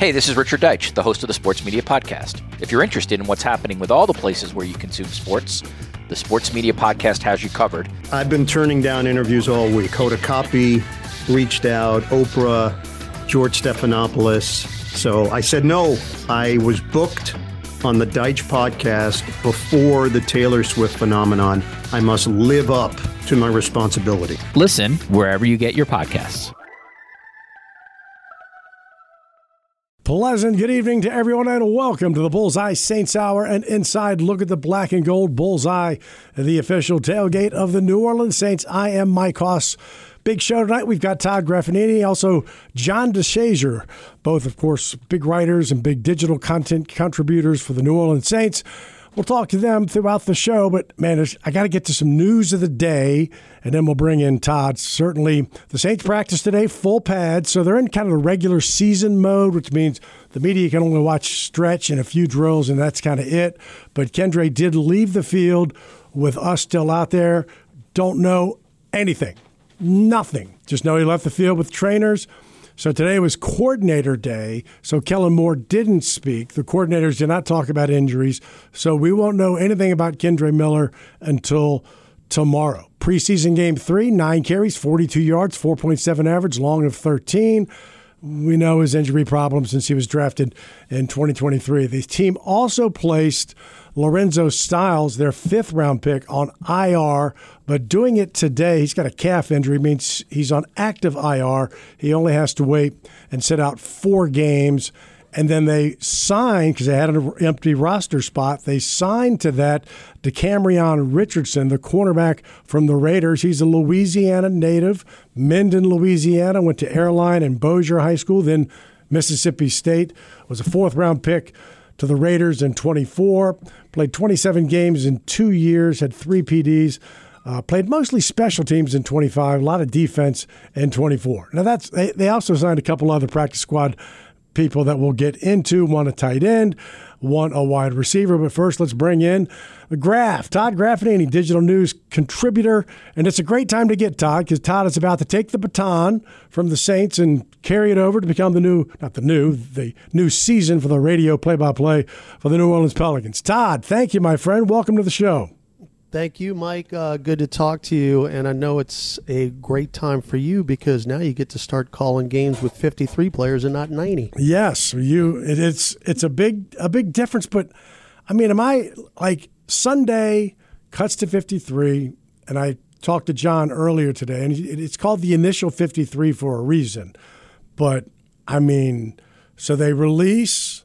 Hey, this is Richard Deitch, the host of the Sports Media Podcast. If you're interested in what's happening with all the places where you consume sports, the Sports Media Podcast has you covered. I've been turning down interviews all week. Hoda Kotb reached out, Oprah, George Stephanopoulos. So I said no. I was booked on the Deitch podcast before the Taylor Swift phenomenon. I must live up to my responsibility. Listen wherever you get your podcasts. Pleasant good evening to everyone and welcome to the Bullseye Saints Hour, an inside look at the black and gold Bullseye, the official tailgate of the New Orleans Saints. I am Mike Hoss. Big show tonight. We've got Todd Graffagnini, also John DeShazier, both, of course, big writers and big digital content contributors for the New Orleans Saints. We'll talk to them throughout the show, but, man, I got to get to some news of the day, and then we'll bring in Todd. Certainly, the Saints practice today, full pads, so they're in kind of the regular season mode, which means the media can only watch stretch and a few drills, and that's kind of it. But Kendre did leave the field with us still out there. Don't know anything. Nothing. Just know he left the field with trainers. So today was coordinator day, so Kellen Moore didn't speak. The coordinators did not talk about injuries, so we won't know anything about Kendre Miller until tomorrow. Preseason game 3, 9 carries, 42 yards, 4.7 average, long of 13. We know his injury problems since he was drafted in 2023. The team also placed Lorenzo Styles, their 5th-round pick, on IR, but doing it today, he's got a calf injury, means he's on active IR. He only has to wait and sit out 4 games. And then they signed, because they had an empty roster spot, they signed to that DeCamerion Richardson, the cornerback from the Raiders. He's a Louisiana native, Minden, Louisiana, went to Airline and Bossier High School, then Mississippi State, was a 4th-round pick to the Raiders in 24, played 27 games in 2 years, had 3 PDs, played mostly special teams in 25, a lot of defense in 24. Now they also signed a couple other practice squad people that we'll get into, one a tight end, one a wide receiver. But first, let's bring in the Graf, Todd Graffagnini, digital news contributor. And it's a great time to get Todd, because Todd is about to take the baton from the Saints and carry it over to become the new season for the radio play-by-play for the New Orleans Pelicans. Todd, thank you, my friend. Welcome to the show. Thank you, Mike. Good to talk to you. And I know it's a great time for you because now you get to start calling games with 53 players and not 90. Yes, it's a big difference. But I mean, am I like Sunday cuts to 53, and I talked to John earlier today, and it's called the initial 53 for a reason. But I mean, so they release.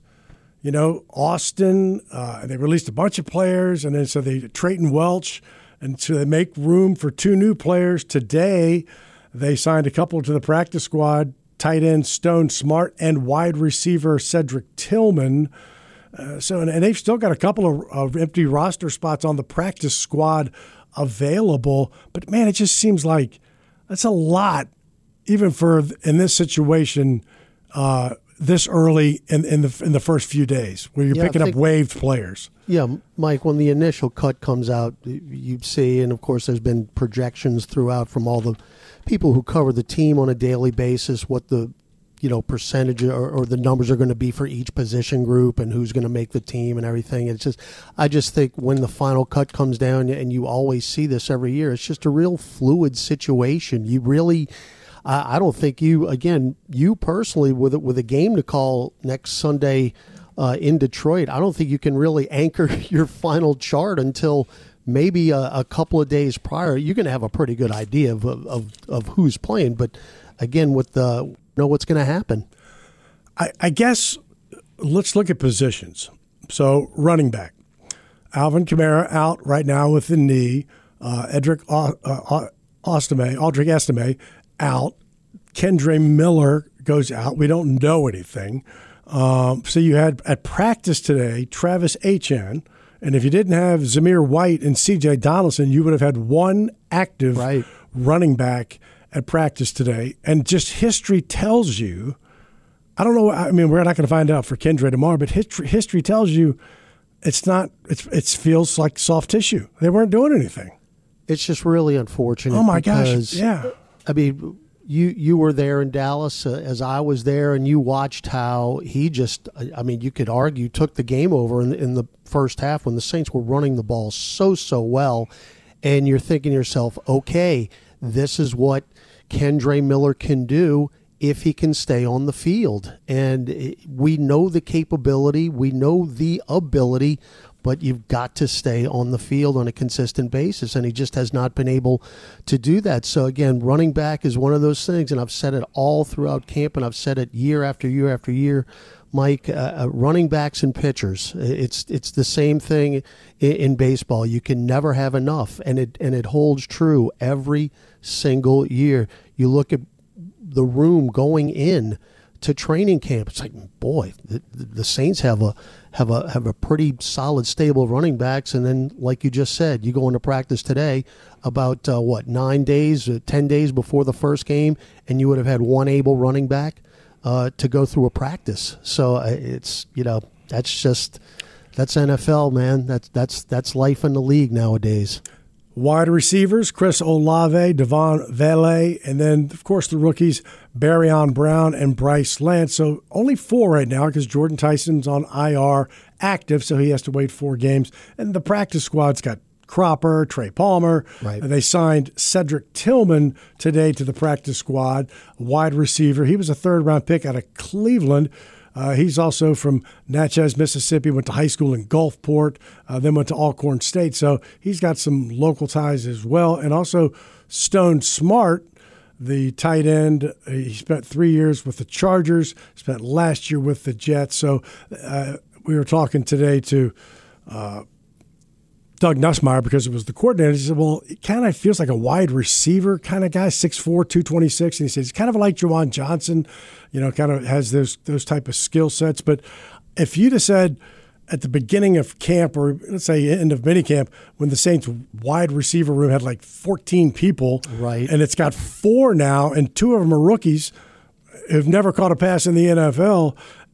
Austin, they released a bunch of players, and then so Trayton Welch, and so they make room for 2 new players. Today, they signed a couple to the practice squad, tight end Stone Smart and wide receiver Cedric Tillman. And they've still got a couple of empty roster spots on the practice squad available. But, man, it just seems like that's a lot, even in this situation, this early in the first few days where you're picking up waived players. Yeah, Mike, when the initial cut comes out, you see, and of course there's been projections throughout from all the people who cover the team on a daily basis, what the percentage or the numbers are going to be for each position group and who's going to make the team and everything. I just think when the final cut comes down, and you always see this every year, it's just a real fluid situation. You really... I don't think you personally, with a game to call next Sunday in Detroit, I don't think you can really anchor your final chart until maybe a couple of days prior. You're going to have a pretty good idea of who's playing. But again, what's going to happen? I guess let's look at positions. So running back, Alvin Kamara out right now with the knee. Aldrick Estime out. Kendre Miller goes out. We don't know anything. So you had at practice today Travis Etienne, and if you didn't have Zamir White and C.J. Donaldson, you would have had one active running back at practice today. And just history tells you, I don't know, I mean, we're not going to find out for Kendre tomorrow, but history tells you it feels like soft tissue. They weren't doing anything. It's just really unfortunate. Oh, my gosh, yeah. I mean, you were there in Dallas as I was there, and you watched how he just, I mean, you could argue, took the game over in the first half when the Saints were running the ball so well, and you're thinking to yourself, okay, this is what Kendre Miller can do if he can stay on the field. And we know the capability, we know the ability, but you've got to stay on the field on a consistent basis, and he just has not been able to do that. So, again, running back is one of those things, and I've said it all throughout camp, and I've said it year after year after year, Mike, running backs and pitchers, it's the same thing in baseball. You can never have enough, and it holds true every single year. You look at the room going in to training camp, it's like, boy, the Saints have a pretty solid stable of running backs, and then, like you just said, you go into practice today about 10 days before the first game, and you would have had one able running back to go through a practice. So it's, that's NFL, man. That's life in the league nowadays. Wide receivers, Chris Olave, Devon Vele, and then, of course, the rookies, Barrion Brown and Bryce Lance. So only 4 right now because Jordan Tyson's on IR active, so he has to wait 4 games. And the practice squad's got Cropper, Trey Palmer. Right. They signed Cedric Tillman today to the practice squad, wide receiver. He was a third-round pick out of Cleveland. He's also from Natchez, Mississippi, went to high school in Gulfport, then went to Alcorn State. So he's got some local ties as well. And also Stone Smart, the tight end, he spent 3 years with the Chargers, spent last year with the Jets. So we were talking today to Doug Nussmeier because it was the coordinator. He said, well, it kind of feels like a wide receiver kind of guy, 6'4", 226. And he said, it's kind of like Juwan Johnson, kind of has those type of skill sets. But if you'd have said at the beginning of camp, or let's say end of minicamp, when the Saints wide receiver room had like 14 people, right, and it's got 4 now, and 2 of them are rookies who've never caught a pass in the NFL,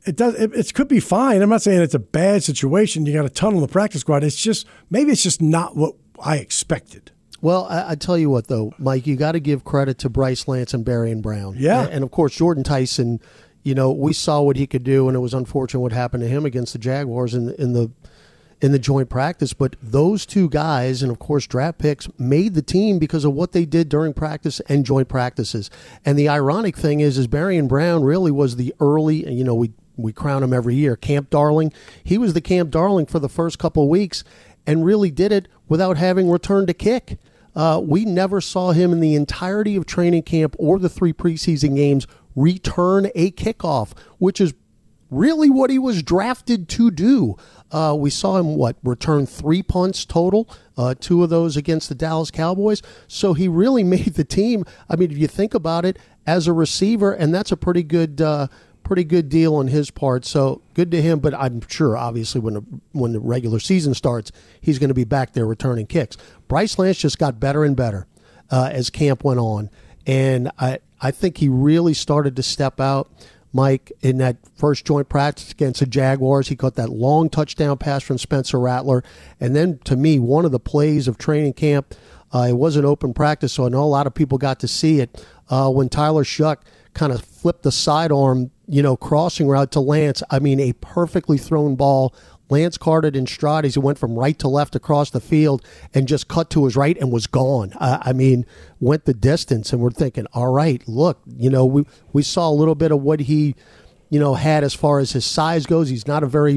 it could be fine. I'm not saying it's a bad situation. You got a ton on the practice squad. Maybe it's just not what I expected. Well, I tell you what, though, Mike, you got to give credit to Bryce Lance and Barrion Brown. Yeah. And of course, Jordan Tyson, we saw what he could do, and it was unfortunate what happened to him against the Jaguars in the joint practice. But those 2 guys, and of course draft picks, made the team because of what they did during practice and joint practices. And the ironic thing is Barrion Brown really was the early, we crown him every year, camp darling. He was the camp darling for the first couple of weeks and really did it without having returned a kick. We never saw him in the entirety of training camp or the 3 preseason games return a kickoff, which is really what he was drafted to do. We saw him, return 3 punts total, 2 of those against the Dallas Cowboys. So he really made the team. I mean, if you think about it, as a receiver, and that's a pretty good deal on his part. So good to him, but I'm sure, obviously, when the regular season starts, he's going to be back there returning kicks. Bryce Lance just got better and better as camp went on, and I think he really started to step out, Mike, in that first joint practice against the Jaguars. He caught that long touchdown pass from Spencer Rattler, and then, to me, one of the plays of training camp, it wasn't open practice, so I know a lot of people got to see it, when Tyler Shuck kind of flipped the sidearm, crossing route to Lance. I mean, a perfectly thrown ball. Lance caught it in stride as he went from right to left across the field and just cut to his right and was gone. Went the distance, and we're thinking, all right, look, we saw a little bit of what he, had as far as his size goes. He's not a very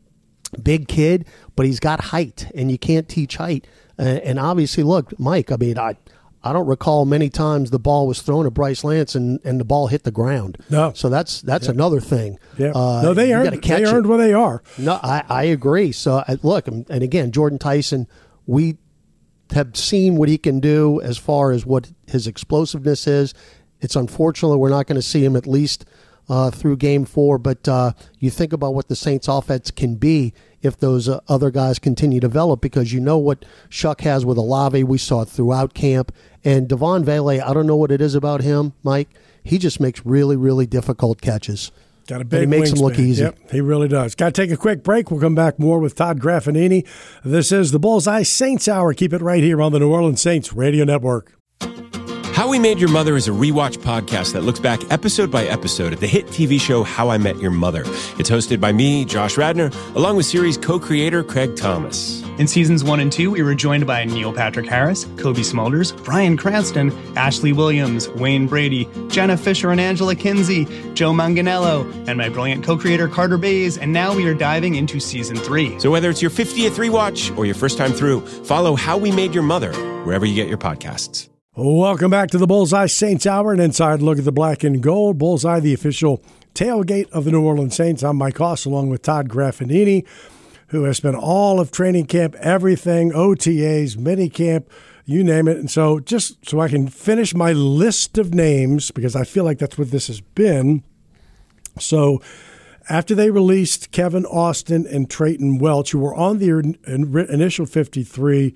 big kid, but he's got height, and you can't teach height. And obviously, look, Mike, I don't recall many times the ball was thrown at Bryce Lance and the ball hit the ground. No. So that's another thing. Yeah. No, they earned where they are. No, I agree. So, look, and again, Jordan Tyson, we have seen what he can do as far as what his explosiveness is. It's unfortunate we're not going to see him at least through Game 4, but you think about what the Saints offense can be if those other guys continue to develop, because what Shuck has with Olave. We saw it throughout camp. And Devon Vele, I don't know what it is about him, Mike. He just makes really, really difficult catches. Got a big and he makes them look easy. Yep, he really does. Got to take a quick break. We'll come back more with Todd Graffinini. This is the Bullseye Saints Hour. Keep it right here on the New Orleans Saints Radio Network. How We Made Your Mother is a rewatch podcast that looks back episode by episode at the hit TV show How I Met Your Mother. It's hosted by me, Josh Radnor, along with series co-creator Craig Thomas. In seasons 1 and 2, we were joined by Neil Patrick Harris, Kobe Smulders, Bryan Cranston, Ashley Williams, Wayne Brady, Jenna Fisher and Angela Kinsey, Joe Manganiello, and my brilliant co-creator Carter Bays, and now we are diving into season 3. So whether it's your 50th rewatch or your first time through, follow How We Made Your Mother wherever you get your podcasts. Welcome back to the Bullseye Saints Hour, an inside look at the black and gold. Bullseye, the official tailgate of the New Orleans Saints. I'm Mike Hoss, along with Todd Graffinini, who has spent all of training camp, everything, OTAs, minicamp, you name it. And so just so I can finish my list of names, because I feel like that's what this has been. So after they released Kevin Austin and Trayton Welch, who were on the initial 53,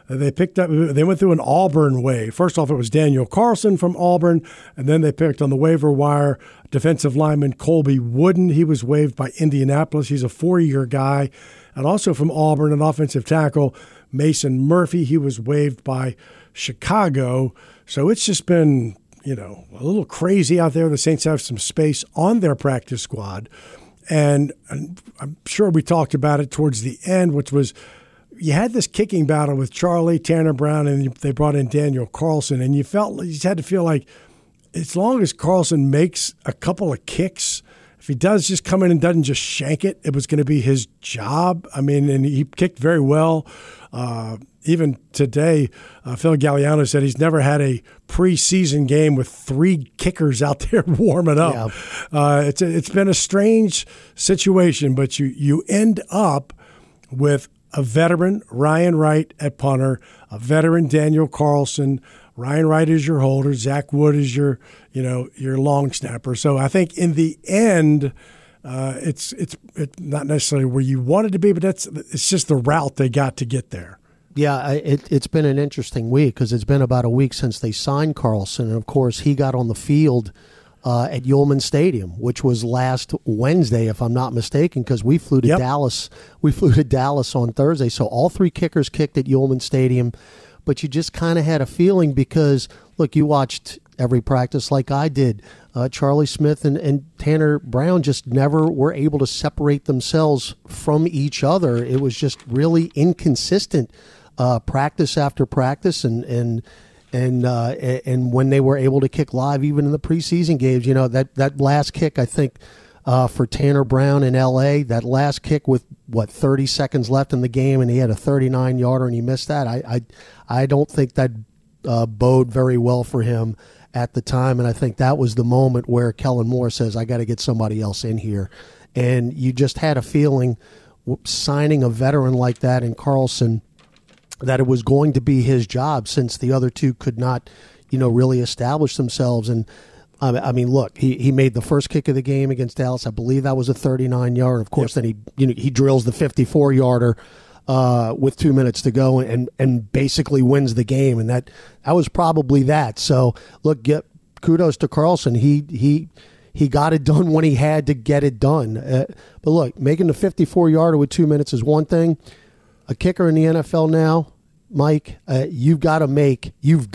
they went through an Auburn wave. First off, it was Daniel Carlson from Auburn, and then they picked on the waiver wire defensive lineman Colby Wooden. He was waived by Indianapolis. He's a 4-year guy. And also from Auburn, an offensive tackle, Mason Murphy. He was waived by Chicago. So it's just been, a little crazy out there. The Saints have some space on their practice squad. And I'm sure we talked about it towards the end, which was, you had this kicking battle with Charlie, Tanner Brown, and they brought in Daniel Carlson, and you had to feel like as long as Carlson makes a couple of kicks, if he does just come in and doesn't just shank it, it was going to be his job. I mean, and he kicked very well. Even today, Phil Galliano said he's never had a preseason game with 3 kickers out there warming up. Yeah. It's been a strange situation, but you end up with a veteran, Ryan Wright at punter, a veteran, Daniel Carlson. Ryan Wright is your holder. Zach Wood is your long snapper. So I think in the end, it's not necessarily where you wanted to be, but it's just the route they got to get there. Yeah, it's been an interesting week because it's been about a week since they signed Carlson, and of course he got on the field at Yulman Stadium, which was last Wednesday, if I'm not mistaken, because we flew to Dallas. We flew to Dallas on Thursday, so all 3 kickers kicked at Yulman Stadium. But you just kind of had a feeling because, look, you watched every practice like I did. Charlie Smith and Tanner Brown just never were able to separate themselves from each other. It was just really inconsistent practice after practice, and when they were able to kick live, even in the preseason games, that last kick, I think, for Tanner Brown in L.A., that last kick with, 30 seconds left in the game, and he had a 39-yarder and he missed that. I don't think that bode very well for him at the time, and I think that was the moment where Kellen Moore says, I got to get somebody else in here. And you just had a feeling signing a veteran like that in Carlson that it was going to be his job since the other 2 could not, really establish themselves. And I mean, look, he made the first kick of the game against Dallas. I believe that was a 39-yarder. Of course, then he drills the 54-yarder with 2 minutes to go and basically wins the game. And that was probably that. So look, kudos to Carlson. He got it done when he had to get it done. But look, making the 54-yarder with 2 minutes is one thing. A kicker in the NFL now, Mike, you've got to make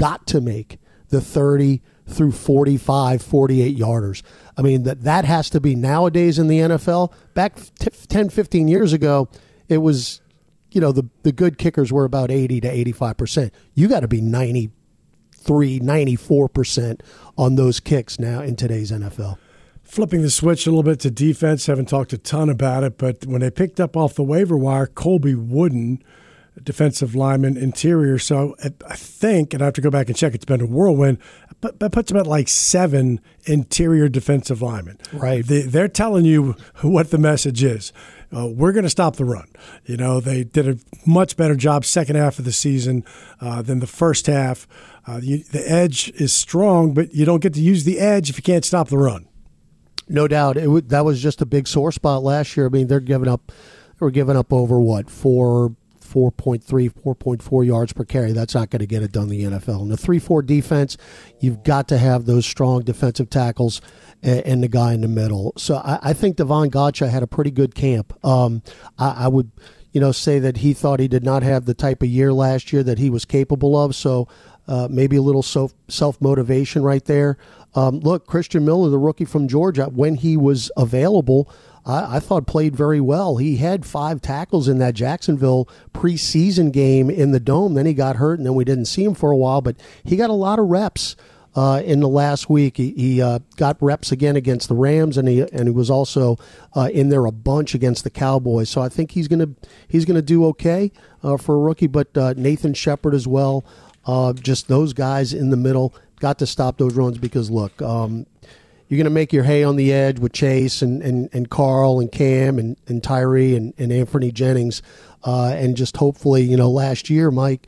the 30 through 45, 48 yarders. I mean, that has to be nowadays in the NFL. Back 10, 15 years ago, it was, the good kickers were about 80 to 85%. You got to be 93, 94% on those kicks now in today's NFL. Flipping the switch a little bit to defense, haven't talked a ton about it, but when they picked up off the waiver wire, Colby Wooden, defensive lineman, interior. So I think, and I have to go back and check, it's been a whirlwind, but that puts them at 7 interior defensive linemen. Right. They're telling you what the message is. We're going to stop the run. They did a much better job second half of the season than the first half. The edge is strong, but you don't get to use the edge if you can't stop the run. No doubt. That was just a big sore spot last year. I mean, they were giving up over 4.3, 4.4 yards per carry. That's not going to get it done in the NFL. In the 3-4 defense, you've got to have those strong defensive tackles and the guy in the middle. So I think Devon Gotcha had a pretty good camp. I would say that he thought he did not have the type of year last year that he was capable of. So maybe a little self-motivation right there. Look, Christian Miller, the rookie from Georgia, when he was available, I thought played very well. He had 5 tackles in that Jacksonville preseason game in the Dome. Then he got hurt, and then we didn't see him for a while. But he got a lot of reps in the last week. He got reps again against the Rams, and he was also in there a bunch against the Cowboys. So I think he's gonna do okay for a rookie. But Nathan Shepard as well. Just those guys in the middle got to stop those runs because look. You're going to make your hay on the edge with Chase and Carl and Cam and Tyree and Anthony Jennings. And just hopefully, last year, Mike,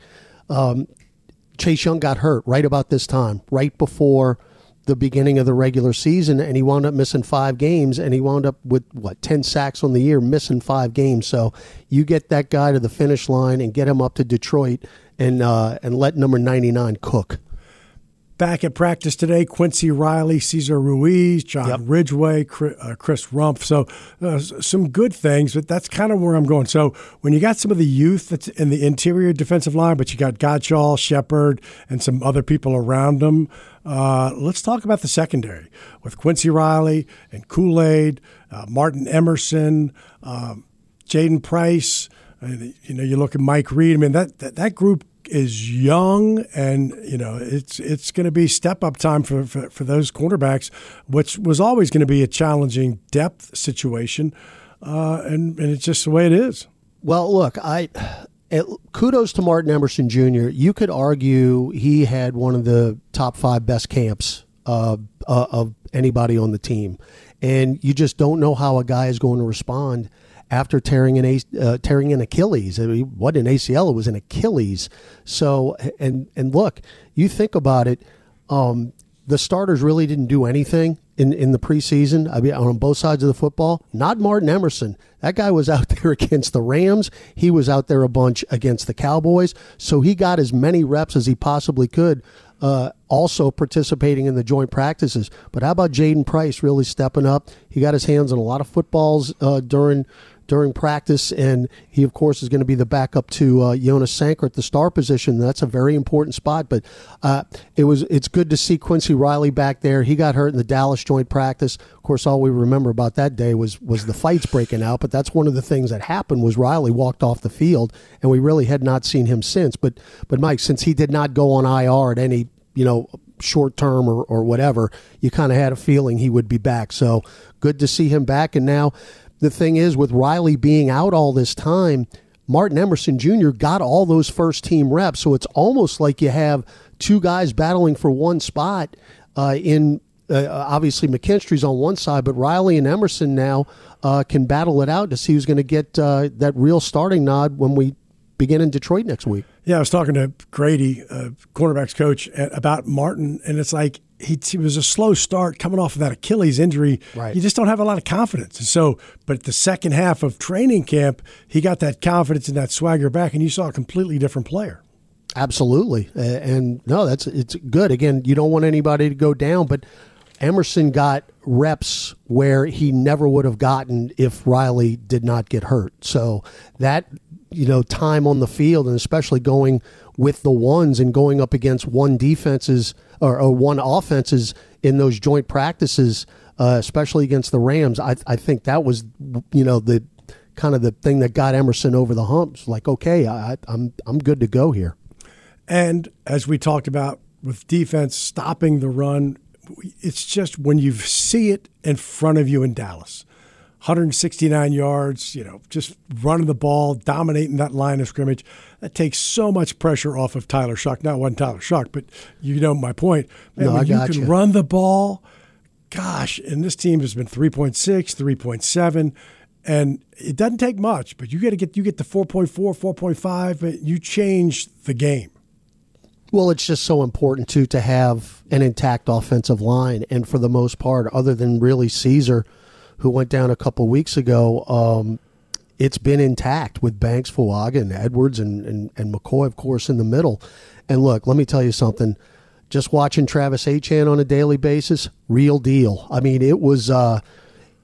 Chase Young got hurt right about this time, right before the beginning of the regular season, and he wound up missing 5 games, and he wound up with, 10 sacks on the year, missing 5 games. So you get that guy to the finish line and get him up to Detroit and let number 99 cook. Back at practice today, Quincy Riley, Cesar Ruiz, John Ridgeway, Chris Rumpf. So some good things, but that's kind of where I'm going. So when you got some of the youth that's in the interior defensive line, but you got Gottschall, Shepard, and some other people around them, let's talk about the secondary with Quincy Riley and Kool-Aid, Martin Emerson, Jaden Price. You look at Mike Reed. I mean, that group is young, and it's going to be step-up time for those cornerbacks, which was always going to be a challenging depth situation, and it's just the way it is. Well, look, kudos to Martin Emerson Jr. You could argue he had one of the top 5 best camps of anybody on the team, and you just don't know how a guy is going to respond after tearing an Achilles. It wasn't an ACL, it was an Achilles. So, and look, you think about it, the starters really didn't do anything in the preseason. I mean, on both sides of the football. Not Martin Emerson. That guy was out there against the Rams. He was out there a bunch against the Cowboys. So he got as many reps as he possibly could, also participating in the joint practices. But how about Jaden Price really stepping up? He got his hands on a lot of footballs during practice, and he, of course, is going to be the backup to Jonas Sanker at the star position. That's a very important spot, but it's good to see Quincy Riley back there. He got hurt in the Dallas joint practice. Of course, all we remember about that day was the fights breaking out, but that's one of the things that happened was Riley walked off the field, and we really had not seen him since. But Mike, since he did not go on IR at any short term or whatever, you kind of had a feeling he would be back. So good to see him back. And now the thing is, with Riley being out all this time, Martin Emerson Jr. got all those first-team reps, so it's almost like you have 2 guys battling for one spot. Obviously, McKinstry's on one side, but Riley and Emerson now can battle it out to see who's going to get that real starting nod when we begin in Detroit next week. Yeah, I was talking to Grady, cornerbacks coach, about Martin, and it's like he was a slow start coming off of that Achilles injury. Right. You just don't have a lot of confidence. And so, but the second half of training camp, he got that confidence and that swagger back, and you saw a completely different player. Absolutely. And no, it's good. Again, you don't want anybody to go down, but Emerson got reps where he never would have gotten if Riley did not get hurt. So that, time on the field, and especially going with the ones and going up against one defenses or one offenses in those joint practices, especially against the Rams, I think that was, the kind of the thing that got Emerson over the humps. Like, okay, I'm good to go here. And as we talked about with defense stopping the run, it's just when you see it in front of you in Dallas, 169 yards, just running the ball, dominating that line of scrimmage. That takes so much pressure off of Tyler Shough. Not one Tyler Shough, but you know my point. Man, when you can run the ball, gosh, and this team has been 3.6, 3.7, and it doesn't take much, but you get to 4.4, 4.5, but you change the game. Well, it's just so important, too, to have an intact offensive line. And for the most part, other than really Caesar, who went down a couple weeks ago, it's been intact with Banks, Fuaga, and Edwards and McCoy, of course, in the middle. And look, let me tell you something. Just watching Travis Etienne on a daily basis, real deal. I mean, it was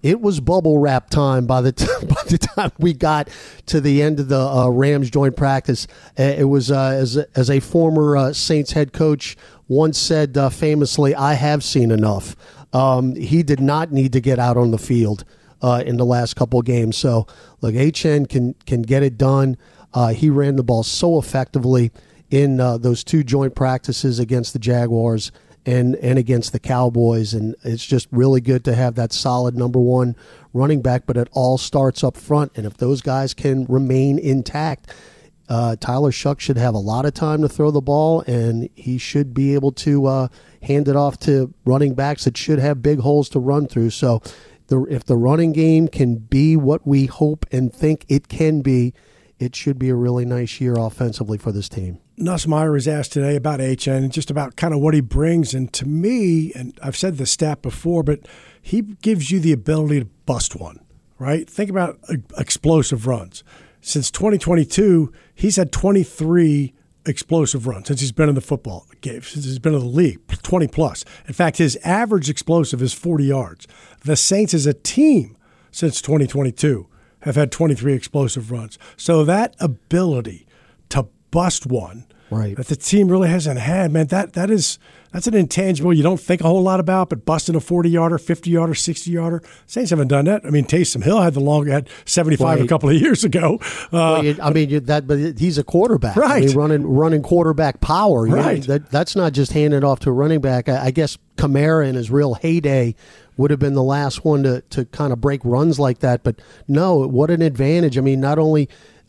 it was bubble wrap time by the time we got to the end of the Rams joint practice. It was as a former Saints head coach once said famously, "I have seen enough." He did not need to get out on the field in the last couple of games. So, look, HN can get it done. He ran the ball so effectively in those 2 joint practices against the Jaguars and against the Cowboys, and it's just really good to have that solid number 1 running back, but it all starts up front, and if those guys can remain intact, Tyler Shough should have a lot of time to throw the ball, and he should be able to hand it off to running backs that should have big holes to run through. So if the running game can be what we hope and think it can be, it should be a really nice year offensively for this team. Nussmeier was asked today about HN, just about kind of what he brings. And to me, and I've said this stat before, but he gives you the ability to bust one, right? Think about explosive runs. Since 2022, he's had 23 explosive runs since he's been in the football game, since he's been in the league, 20 plus. In fact, his average explosive is 40 yards. The Saints as a team since 2022 have had 23 explosive runs. So that ability to bust one that the team really hasn't had, man, that's an intangible you don't think a whole lot about, but busting a 40-yarder, 50-yarder, 60-yarder, Saints haven't done that. I mean, Taysom Hill had 75 a couple of years ago. But he's a quarterback. Right. I mean, running quarterback power. Right. That's not just handing it off to a running back. I guess Kamara in his real heyday would have been the last one to kind of break runs like that. But no, what an advantage. I mean, not only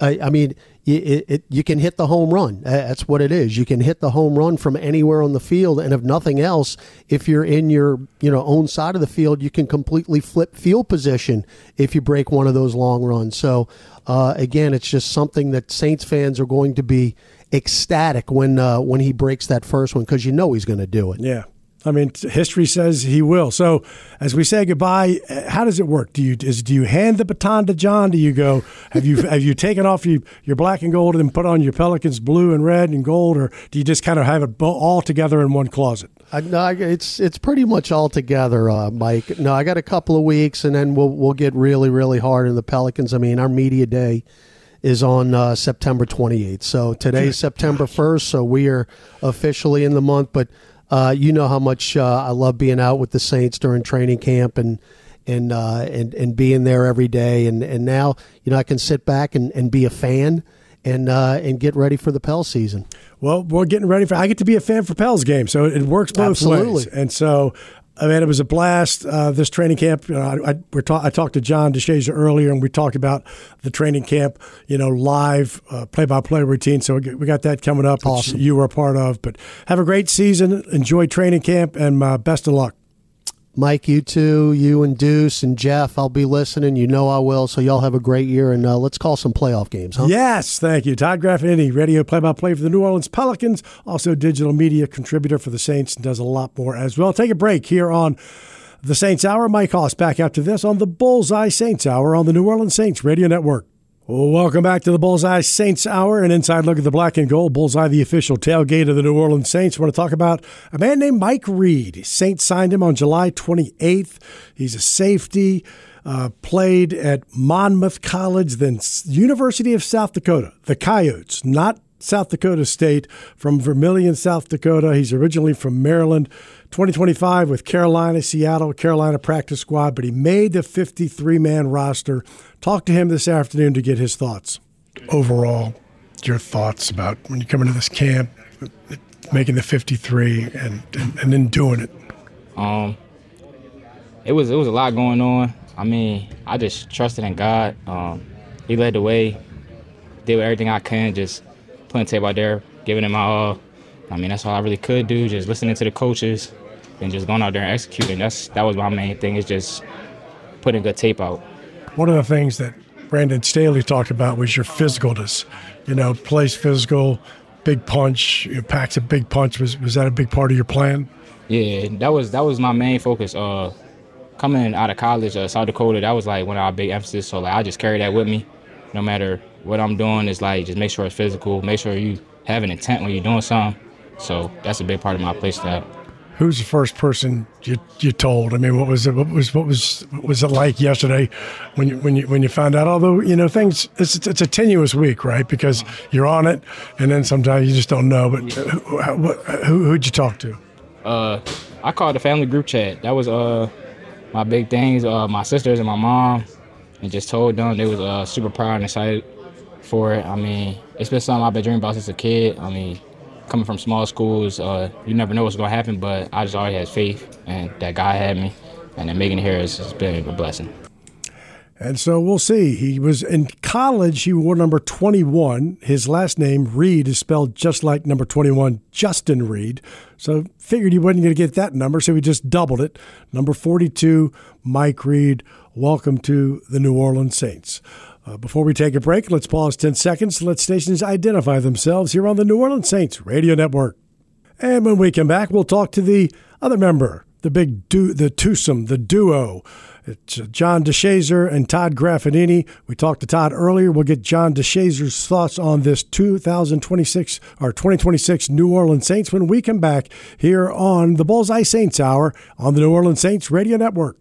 you can hit the home run. That's what it is. You can hit the home run from anywhere on the field, and if nothing else, if you're in your own side of the field, you can completely flip field position if you break one of those long runs. So again, it's just something that Saints fans are going to be ecstatic when he breaks that first one, because he's going to do it. Yeah. I mean, history says he will. So, as we say goodbye, how does it work? Do you hand the baton to John? Do you go? Have you taken off your black and gold and put on your Pelicans blue and red and gold, or do you just kind of have it all together in one closet? No, it's pretty much all together, Mike. No, I got a couple of weeks, and then we'll get really, really hard in the Pelicans. I mean, our media day is on September 28th. So today's September 1st, so we are officially in the month, but. You know how much I love being out with the Saints during training camp and being there every day. And now, I can sit back and be a fan and get ready for the Pels season. Well, we're getting ready I get to be a fan for Pels games, so it works both ways. And so, I mean, it was a blast, this training camp. I talked to John DeShazier earlier, and we talked about the training camp, live play-by-play routine. So we got that coming up, awesome. Which you were a part of. But have a great season. Enjoy training camp, and best of luck. Mike, you too, you and Deuce and Jeff, I'll be listening. I will. So y'all have a great year, and let's call some playoff games, huh? Yes, thank you. Todd Graffagnini, radio play-by-play for the New Orleans Pelicans, also digital media contributor for the Saints, and does a lot more as well. Take a break here on the Saints Hour. Mike Hoss back after this on the Bullseye Saints Hour on the New Orleans Saints Radio Network. Well, welcome back to the Bullseye Saints Hour, an inside look at the black and gold. Bullseye, the official tailgate of the New Orleans Saints. We want to talk about a man named Mike Reed. Saints signed him on July 28th. He's a safety, played at Monmouth College, then University of South Dakota, the Coyotes, not South Dakota State, from Vermillion, South Dakota. He's originally from Maryland. 2025 with Seattle Carolina practice squad, but he made the 53-man roster. Talk to him this afternoon to get his thoughts. Overall, your thoughts about when you come into this camp, making the 53 and then doing it. It was a lot going on. I mean, I just trusted in God. He led the way, did everything I can, just putting tape out there, giving it my all. I mean, that's all I really could do, just listening to the coaches and just going out there and executing. That was my main thing, is just putting good tape out. One of the things that Brandon Staley talked about was your physicalness. Plays physical, big punch, packs a big punch. Was that a big part of your plan? Yeah, that was my main focus. Coming out of college, South Dakota, that was like one of our big emphasis. So I just carry that with me. No matter what I'm doing, it's just make sure it's physical, make sure you have an intent when you're doing something. So that's a big part of my play style. who's the first person you told? I mean, what was it like yesterday when you found out? Although things, it's a tenuous week, right? Because you're on it, and then sometimes you just don't know. But who'd you talk to? I called the family group chat. That was my big things. My sisters and my mom, and just told them they was super proud and excited for it. I mean, it's been something I've been dreaming about since a kid. I mean, coming from small schools, you never know what's going to happen, but I just always had faith and that God had me, and then making it here has been a blessing. And so we'll see. He was in college. He wore number 21. His last name, Reed, is spelled just like number 21, Justin Reed. So figured he wasn't going to get that number, so he just doubled it. Number 42, Mike Reed. Welcome to the New Orleans Saints. Before we take a break, let's pause 10 seconds to let stations identify themselves here on the New Orleans Saints Radio Network. And when we come back, we'll talk to the other member, the twosome, the duo. It's John DeShazier and Todd Graffinini. We talked to Todd earlier. We'll get John DeShazier's thoughts on this 2026 New Orleans Saints when we come back here on the Bullseye Saints Hour on the New Orleans Saints Radio Network.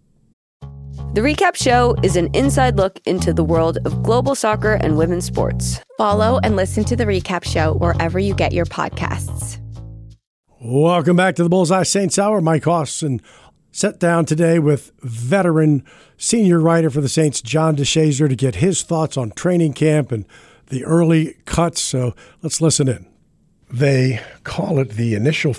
The Recap Show is an inside look into the world of global soccer and women's sports. Follow and listen to The Recap Show wherever you get your podcasts. Welcome back to the Bullseye Saints Hour. Mike Austin sat down today with veteran senior writer for the Saints, John DeShazier, to get his thoughts on training camp and the early cuts. So let's listen in. They call it the initial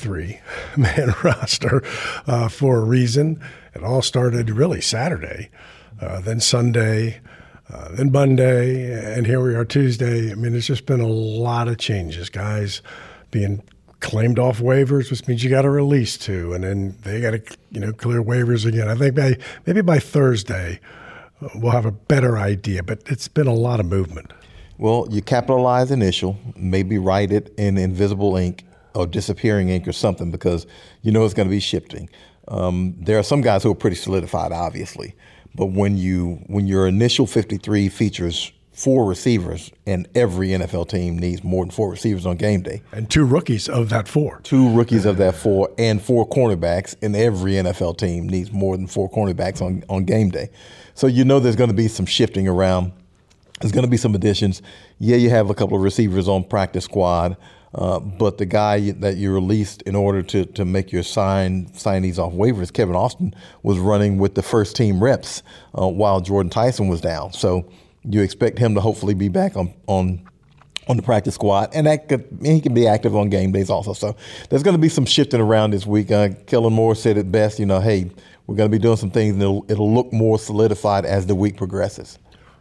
53-man roster for a reason. It all started really Saturday, then Sunday, then Monday, and here we are Tuesday. I mean, it's just been a lot of changes. Guys being claimed off waivers, which means you got to release two, and then they got to clear waivers again. I think maybe by Thursday we'll have a better idea, but it's been a lot of movement. Well, you capitalize initial, maybe write it in invisible ink or disappearing ink or something, because it's going to be shifting. There are some guys who are pretty solidified, obviously, but when your initial 53 features 4 receivers, and every NFL team needs more than 4 receivers on game day. And 2 rookies of that 4. 2 rookies of that 4 and 4 cornerbacks, and every NFL team needs more than 4 cornerbacks on game day. So there's going to be some shifting around. There's going to be some additions. Yeah, you have a couple of receivers on practice squad, but the guy that you released in order to make your signees off waivers, Kevin Austin, was running with the first team reps while Jordan Tyson was down. So you expect him to hopefully be back on the practice squad, and he can be active on game days also. So there's going to be some shifting around this week. Kellen Moore said it best, hey, we're going to be doing some things, and it'll look more solidified as the week progresses.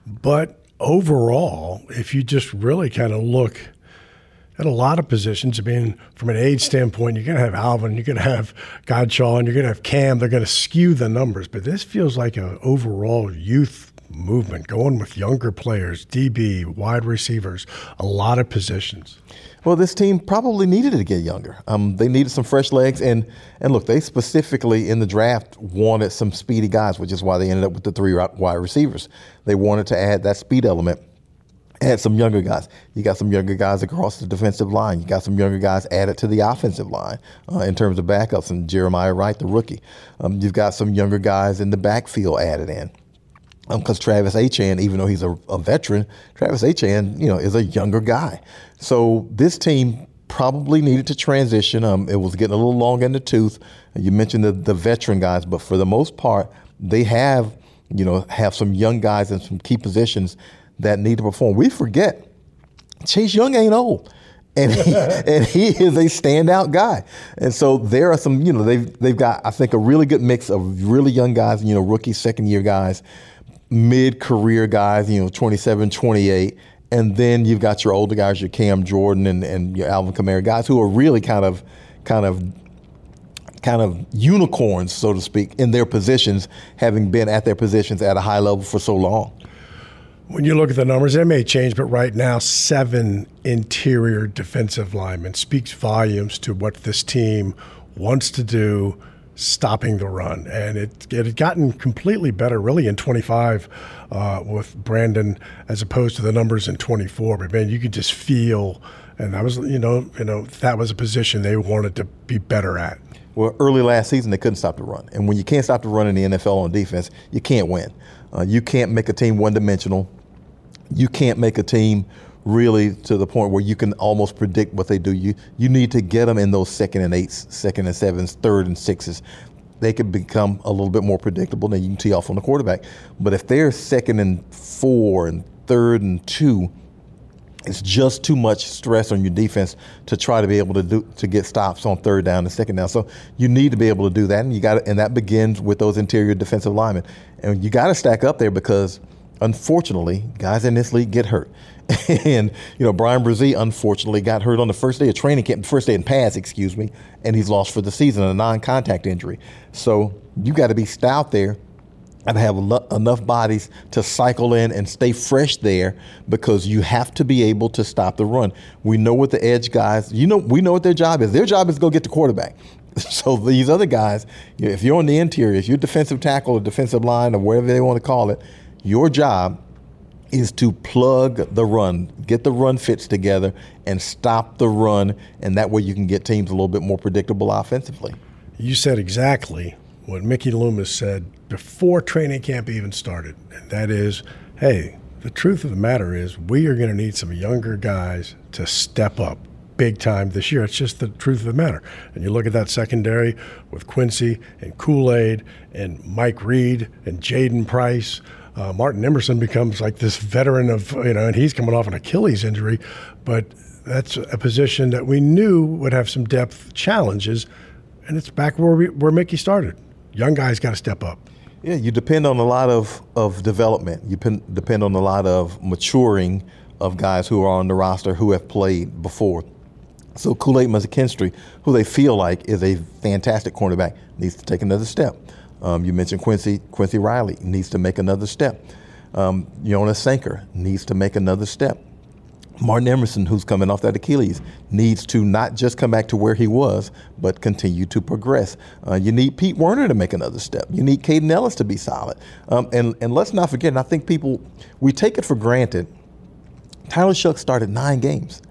But overall, if you just really kind of look at a lot of positions, I mean, from an age standpoint, you're going to have Alvin, you're going to have Godshaw, and you're going to have Cam. They're going to skew the numbers, but this feels like an overall youth movement, going with younger players, DB, wide receivers, a lot of positions. Well, this team probably needed to get younger. They needed some fresh legs, and look, they specifically in the draft wanted some speedy guys, which is why they ended up with the 3 wide receivers. They wanted to add that speed element, add some younger guys. You got some younger guys across the defensive line. You got some younger guys added to the offensive line in terms of backups, and Jeremiah Wright, the rookie. You've got some younger guys in the backfield added in. Because Travis Achane, even though he's a veteran, Travis Achane, is a younger guy. So this team probably needed to transition. It was getting a little long in the tooth. You mentioned the veteran guys, but for the most part, they have some young guys in some key positions that need to perform. We forget Chase Young ain't old. And he is a standout guy. And so there are some, they've got, I think, a really good mix of really young guys, rookie, second-year guys, mid-career guys, 27, 28, and then you've got your older guys, your Cam Jordan and your Alvin Kamara, guys who are really kind of unicorns, so to speak, in their positions, having been at their positions at a high level for so long. When you look at the numbers, they may change, but right now 7 interior defensive linemen speaks volumes to what this team wants to do stopping the run. And it had gotten completely better really in 25 with Brandon as opposed to the numbers in 24. But, man, you could just feel, and that was, that was a position they wanted to be better at. Well, early last season, they couldn't stop the run. And when you can't stop the run in the NFL on defense, you can't win. You can't make a team one-dimensional. You can't make a team really to the point where you can almost predict what they do. You need to get them in those 2nd and 8s, 2nd and 7s, 3rd and 6s. They can become a little bit more predictable, then you can tee off on the quarterback. But if they're 2nd and 4 and 3rd and 2, it's just too much stress on your defense to try to be able to get stops on 3rd down and 2nd down. So you need to be able to do that, and that begins with those interior defensive linemen. And you got to stack up there because, unfortunately, guys in this league get hurt. And, Brian Brzee, unfortunately, got hurt on the first day of training camp, first day in pads, and he's lost for the season, a non-contact injury. So you got to be stout there and have enough bodies to cycle in and stay fresh there because you have to be able to stop the run. We know what the edge guys, we know what their job is. Their job is to go get the quarterback. So these other guys, if you're on the interior, if you're defensive tackle or defensive line or whatever they want to call it, your job is to plug the run, get the run fits together, and stop the run, and that way you can get teams a little bit more predictable offensively. You said exactly what Mickey Loomis said before training camp even started, and that is, hey, the truth of the matter is we are going to need some younger guys to step up big time this year. It's just the truth of the matter. And you look at that secondary with Quincy and Kool-Aid and Mike Reed and Jaden Price. Martin Emerson becomes like this veteran of, and he's coming off an Achilles injury, but that's a position that we knew would have some depth challenges, and it's back where Mickey started. Young guys got to step up. Yeah, you depend on a lot of development. You depend on a lot of maturing of guys who are on the roster who have played before. So Kool-Aid McKinstry, who they feel like is a fantastic cornerback, needs to take another step. You mentioned Quincy Riley needs to make another step. Jonas Sanker needs to make another step. Martin Emerson, who's coming off that Achilles, needs to not just come back to where he was, but continue to progress. You need Pete Werner to make another step. You need Caden Ellis to be solid. And let's not forget, and I think we take it for granted, Tyler Shough started 9 games.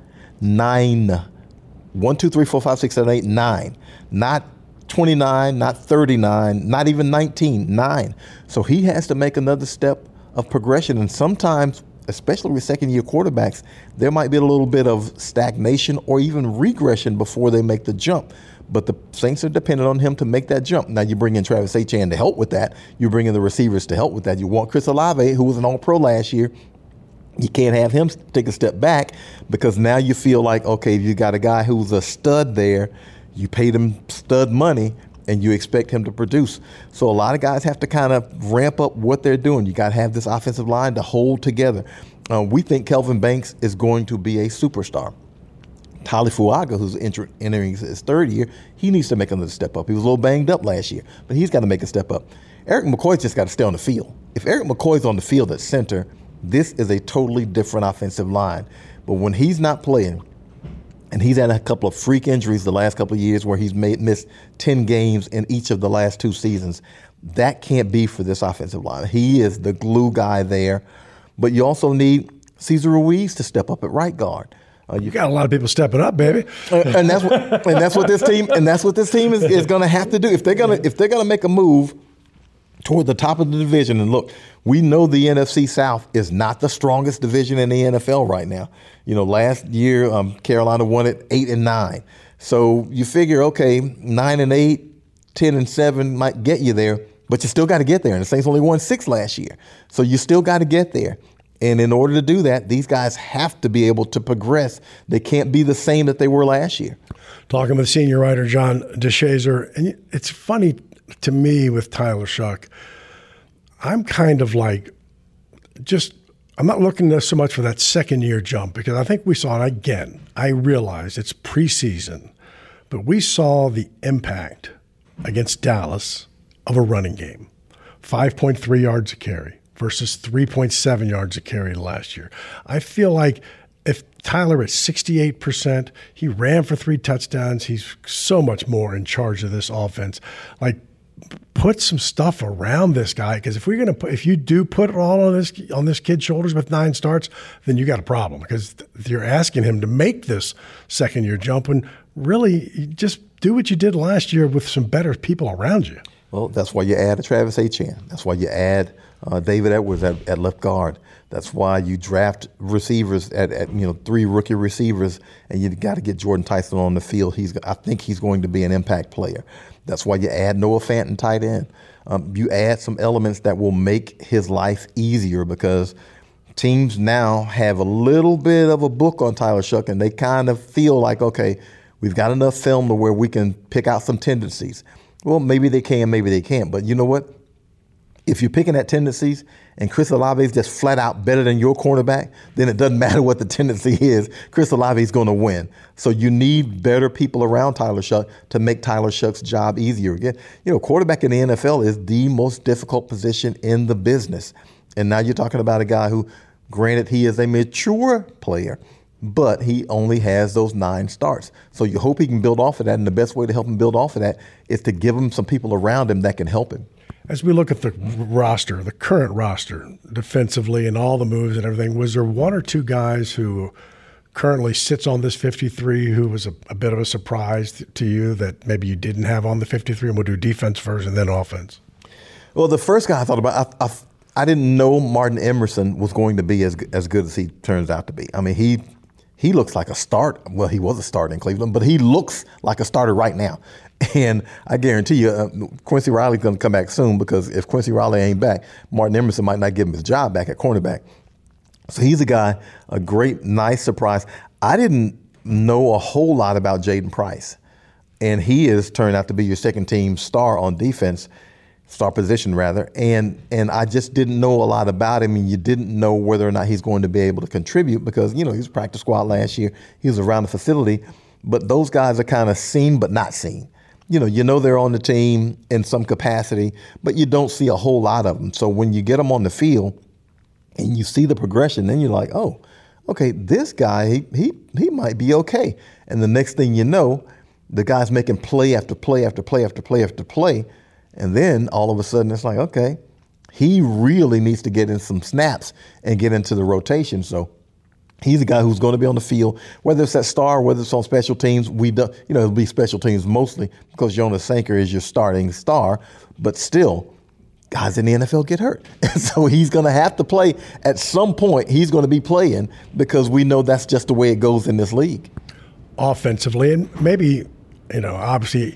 9. 1, 2, 3, 4, 5, 6, 7, 8, 9. Not 29, not 39, not even 19, 9. So he has to make another step of progression. And sometimes, especially with second-year quarterbacks, there might be a little bit of stagnation or even regression before they make the jump. But the Saints are dependent on him to make that jump. Now you bring in Travis Etienne to help with that. You bring in the receivers to help with that. You want Chris Olave, who was an All-Pro last year. You can't have him take a step back because now you feel like, okay, you got a guy who's a stud there. You paid him stud money, and you expect him to produce. So a lot of guys have to kind of ramp up what they're doing. You got to have this offensive line to hold together. We think Kelvin Banks is going to be a superstar. Tali Fuaga, who's entering his 3rd year, he needs to make another step up. He was a little banged up last year, but he's got to make a step up. Eric McCoy's just got to stay on the field. If Eric McCoy's on the field at center, this is a totally different offensive line. But when he's not playing, and he's had a couple of freak injuries the last couple of years where he's missed 10 games in each of the last 2 seasons, that can't be for this offensive line. He is the glue guy there. But you also need Cesar Ruiz to step up at right guard. You got a lot of people stepping up, baby. And that's what this team is going to have to do. If they're going to make a move toward the top of the division, and look, we know the NFC South is not the strongest division in the NFL right now. Last year Carolina won it 8-9. So you figure, okay, 9-8, 10-7 might get you there, but you still got to get there. And the Saints only won 6 last year, so you still got to get there. And in order to do that, these guys have to be able to progress. They can't be the same that they were last year. Talking with senior writer John DeShazer, and it's funny to me with Tyler Shough, I'm kind of like I'm not looking so much for that second-year jump because I think we saw it again. I realize it's preseason, but we saw the impact against Dallas of a running game. 5.3 yards a carry versus 3.7 yards a carry last year. I feel like if Tyler at 68%. He ran for 3 touchdowns. He's so much more in charge of this offense. Like, put some stuff around this guy, because if you do put it all on this kid's shoulders with 9 starts, then you got a problem, because you're asking him to make this second-year jump when really just do what you did last year with some better people around you. Well, that's why you add a Travis Etienne. That's why you add David Edwards at left guard. That's why you draft receivers at 3 rookie receivers, and you got to get Jordan Tyson on the field. I think he's going to be an impact player. That's why you add Noah Fant tight end. You add some elements that will make his life easier, because teams now have a little bit of a book on Tyler Shough, and they kind of feel like, okay, we've got enough film to where we can pick out some tendencies. Well, maybe they can, maybe they can't. But you know what? If you're picking at tendencies and Chris Olave is just flat out better than your cornerback, then it doesn't matter what the tendency is. Chris Olave is going to win. So you need better people around Tyler Shough to make Tyler Shough's job easier. Again, quarterback in the NFL is the most difficult position in the business. And now you're talking about a guy who, granted, he is a mature player, but he only has those 9 starts. So you hope he can build off of that, and the best way to help him build off of that is to give him some people around him that can help him. As we look at the roster, the current roster, defensively and all the moves and everything, was there 1 or 2 guys who currently sits on this 53 who was a bit of a surprise to you that maybe you didn't have on the 53, and we'll do defense first and then offense? Well, the first guy I thought about, I didn't know Martin Emerson was going to be as good as he turns out to be. I mean, he looks like a start. Well, he was a starter in Cleveland, but he looks like a starter right now. And I guarantee you, Quincy Riley's going to come back soon, because if Quincy Riley ain't back, Martin Emerson might not give him his job back at cornerback. So he's a guy, a great, nice surprise. I didn't know a whole lot about Jaden Price, and he has turned out to be your second-team star on defense, star position rather, and I just didn't know a lot about him, and you didn't know whether or not he's going to be able to contribute, because, he was practice squad last year. He was around the facility, but those guys are kind of seen but not seen. You know they're on the team in some capacity, but you don't see a whole lot of them. So when you get them on the field and you see the progression, then you're like, oh, okay, this guy, he might be okay. And the next thing you know, the guy's making play after play after play after play after play. And then all of a sudden it's like, okay, he really needs to get in some snaps and get into the rotation. So he's a guy who's going to be on the field, whether it's at star, whether it's on special teams. It'll be special teams mostly, because Jonas Sanker is your starting star. But still, guys in the NFL get hurt. And so he's going to have to play at some point. He's going to be playing, because we know that's just the way it goes in this league. Offensively, and maybe, obviously,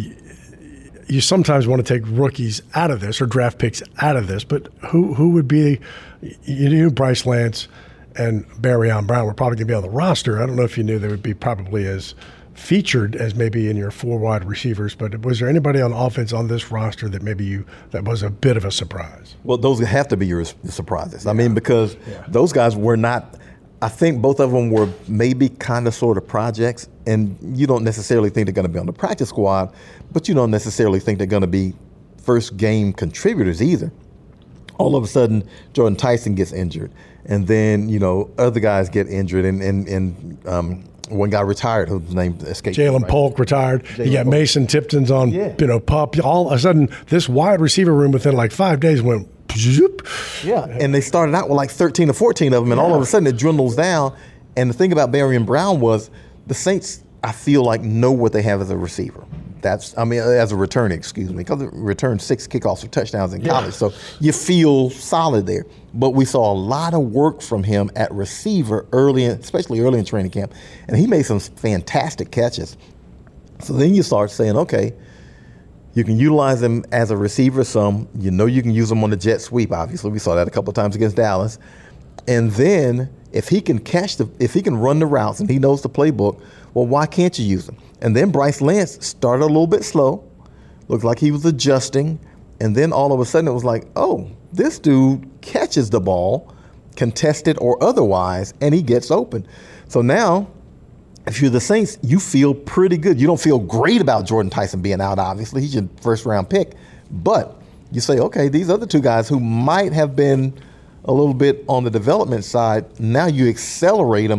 you sometimes want to take rookies out of this or draft picks out of this, but who would be, Bryce Lance and Barryon Brown were probably going to be on the roster. I don't know if you knew they would be probably as featured as maybe in your 4 wide receivers, but was there anybody on offense on this roster that that was a bit of a surprise? Well, those have to be your surprises. Yeah. I mean, because those guys were not, I think both of them were maybe kind of sort of projects, and you don't necessarily think they're going to be on the practice squad, but you don't necessarily think they're going to be first game contributors either. All of a sudden, Jordan Tyson gets injured. And then, other guys get injured, and one guy retired whose name escaped. Jalen Polk retired. You got Mason Tipton's on, pup. All of a sudden, this wide receiver room within like 5 days went zoop. Yeah, and they started out with like 13 or 14 of them, and all of a sudden it dwindles down. And the thing about Barryon Brown was the Saints, I feel like, know what they have as a receiver. As a returner, because they returned 6 kickoffs for touchdowns in college. So you feel solid there. But we saw a lot of work from him at receiver especially early in training camp. And he made some fantastic catches. So then you start saying, okay, you can utilize him as a receiver some. You can use him on the jet sweep, obviously. We saw that a couple of times against Dallas. And then if he can run the routes and he knows the playbook, well, why can't you use him? And then Bryce Lance started a little bit slow, looked like he was adjusting, and then all of a sudden it was like, oh, this dude catches the ball, contested or otherwise, and he gets open. So now, if you're the Saints, you feel pretty good. You don't feel great about Jordan Tyson being out, obviously. He's your first-round pick. But you say, okay, these other 2 guys who might have been a little bit on the development side, now you accelerate them.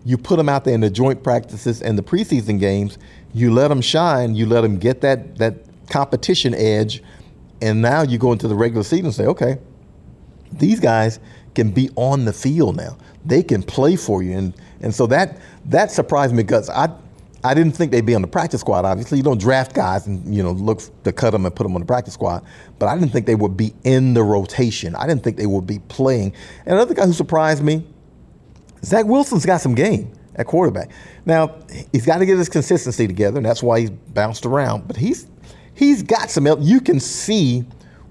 You put them out there in the joint practices and the preseason games. You let them shine. You let them get that competition edge. And now you go into the regular season and say, okay, these guys can be on the field now. They can play for you. And so that surprised me because I didn't think they'd be on the practice squad. Obviously, you don't draft guys and, look to cut them and put them on the practice squad. But I didn't think they would be in the rotation. I didn't think they would be playing. And another guy who surprised me, Zach Wilson's got some game at quarterback. Now, he's got to get his consistency together, and that's why he's bounced around. But he's got some – you can see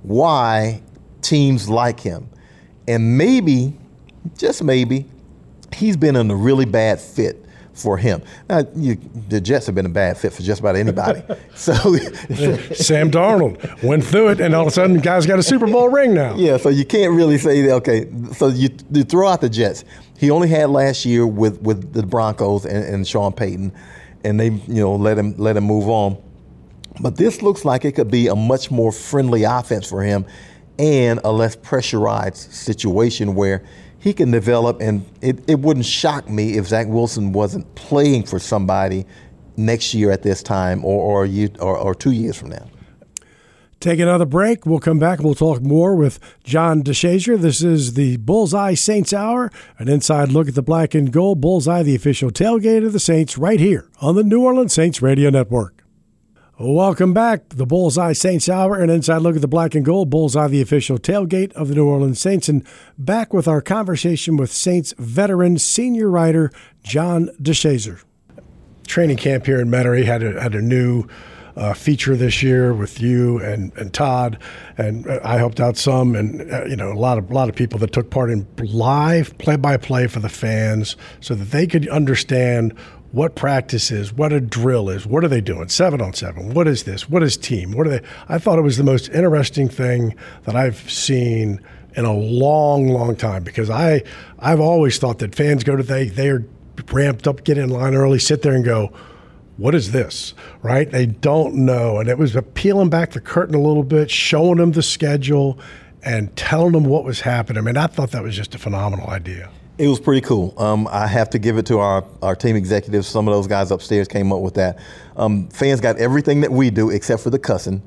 why teams like him. And maybe, just maybe, he's been in a really bad fit for him. Now, the Jets have been a bad fit for just about anybody. So Sam Darnold went through it, and all of a sudden, the guy's got a Super Bowl ring now. Yeah, so you can't really say, okay, so you throw out the Jets. He only had last year with the Broncos and Sean Payton, and they let him move on. But this looks like it could be a much more friendly offense for him and a less pressurized situation where he can develop, and it wouldn't shock me if Zach Wilson wasn't playing for somebody next year at this time or 2 years from now. Take another break. We'll come back and we'll talk more with John DeShazier. This is the Bullseye Saints Hour, an inside look at the black and gold. Bullseye, the official tailgate of the Saints, right here on the New Orleans Saints Radio Network. Welcome back. The Bullseye Saints Hour, an inside look at the black and gold. Bullseye, the official tailgate of the New Orleans Saints. And back with our conversation with Saints veteran senior writer John DeShazier. Training camp here in Metairie had a new feature this year with you and Todd, and I helped out some, and a lot of people that took part in live play-by-play for the fans so that they could understand what practice is, what a drill is, what are they doing, 7-on-7, what is this, what is team, what are they? I thought it was the most interesting thing that I've seen in a long, long time, because I've always thought that fans go to they are ramped up, get in line early, sit there and go, what is this, right? They don't know. And it was peeling back the curtain a little bit, showing them the schedule and telling them what was happening. I mean, I thought that was just a phenomenal idea. It was pretty cool. I have to give it to our team executives. Some of those guys upstairs came up with that. Fans got everything that we do except for the cussing.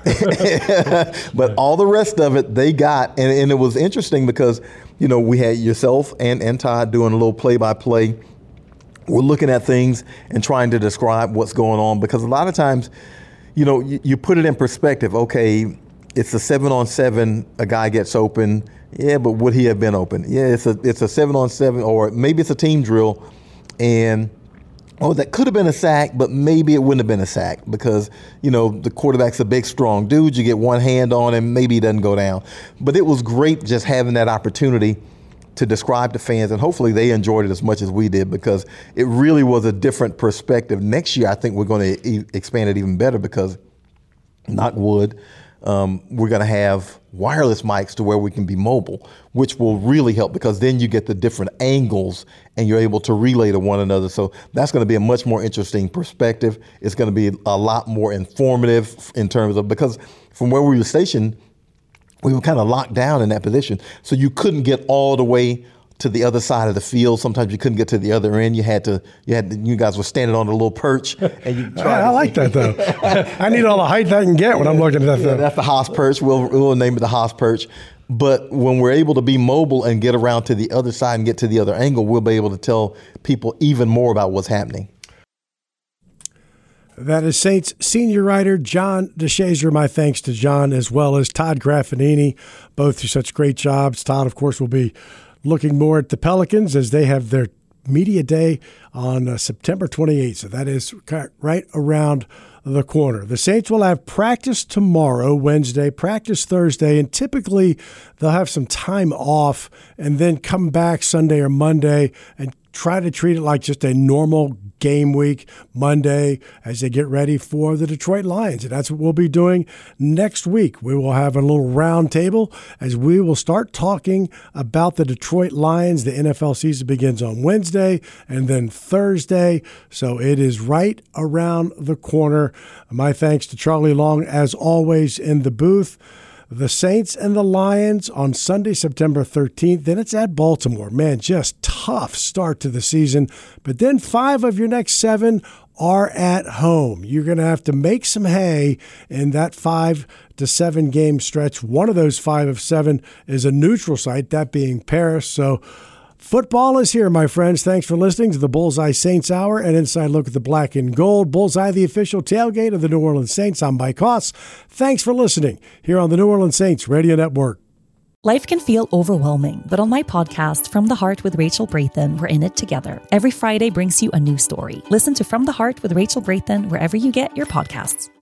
But all the rest of it they got. And it was interesting because, we had yourself and Todd doing a little play-by-play. We're looking at things and trying to describe what's going on, because a lot of times, you put it in perspective. Okay, it's a 7-on-7, a guy gets open. Yeah, but would he have been open? Yeah, it's a 7-on-7, or maybe it's a team drill, and that could have been a sack, but maybe it wouldn't have been a sack because, the quarterback's a big, strong dude. You get one hand on him, maybe he doesn't go down. But it was great just having that opportunity to describe to fans, and hopefully they enjoyed it as much as we did, because it really was a different perspective. Next year, I think we're going to expand it even better because, knock wood, we're going to have wireless mics to where we can be mobile, which will really help, because then you get the different angles and you're able to relay to one another. So that's going to be a much more interesting perspective. It's going to be a lot more informative in terms of, because from where we were stationed, we were kind of locked down in that position. So you couldn't get all the way to the other side of the field. Sometimes you couldn't get to the other end. You guys were standing on a little perch. And you I like that, though. I need all the height I can get when I'm looking at that thing. That's the Haas perch. We'll name it the Haas perch. But when we're able to be mobile and get around to the other side and get to the other angle, we'll be able to tell people even more about what's happening. That is Saints senior writer John DeShazier. My thanks to John, as well as Todd Graffinini, both do such great jobs. Todd, of course, will be looking more at the Pelicans as they have their media day on September 28th. So that is right around the corner. The Saints will have practice tomorrow, Wednesday, practice Thursday, and typically they'll have some time off and then come back Sunday or Monday and try to treat it like just a normal game week Monday as they get ready for the Detroit Lions. And that's what we'll be doing next week. We will have a little round table as we will start talking about the Detroit Lions. The NFL season begins on Wednesday and then Thursday. So it is right around the corner. My thanks to Charlie Long, as always, in the booth. the Saints and the Lions on Sunday, September 13th. Then it's at Baltimore. Man, just tough start to the season. But then 5 of your next 7 are at home. You're going to have to make some hay in that 5 to 7 game stretch. One of those 5 of 7 is a neutral site, that being Paris. So football is here, my friends. Thanks for listening to the Bullseye Saints Hour, an inside look at the black and gold. Bullseye, the official tailgate of the New Orleans Saints. I'm Mike Koss. Thanks for listening here on the New Orleans Saints Radio Network. Life can feel overwhelming, but on my podcast, From the Heart with Rachel Brathen, we're in it together. Every Friday brings you a new story. Listen to From the Heart with Rachel Brathen wherever you get your podcasts.